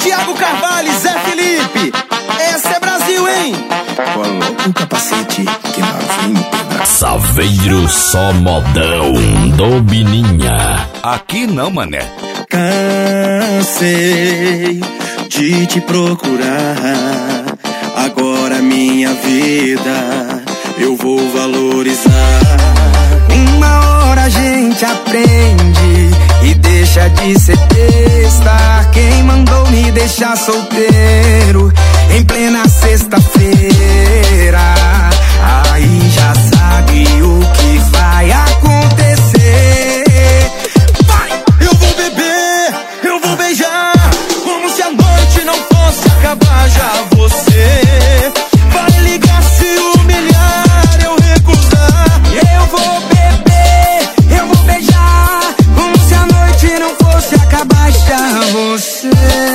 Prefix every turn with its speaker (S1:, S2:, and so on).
S1: Thiago Carvalho, Zé Felipe. Esse é Brasil, hein?
S2: Coloca o capacete que nós vimos pegar.
S3: Saveiro só modão do Bininha.
S4: Aqui não, mané.
S1: Cansei de te procurar. Agora minha vida eu vou valorizar.
S2: Uma hora a gente aprende e deixa de ser besta. Quem mandou me deixar solteiro em plena sexta-feira? Aí já sabe o que vai acontecer.
S1: Vai! Eu vou beber, eu vou beijar, como se a noite não fosse acabar. Já você vai ligar, se humilhar, eu recusar.
S2: Eu vou beber, eu vou beijar, como se a noite não fosse acabar. Já você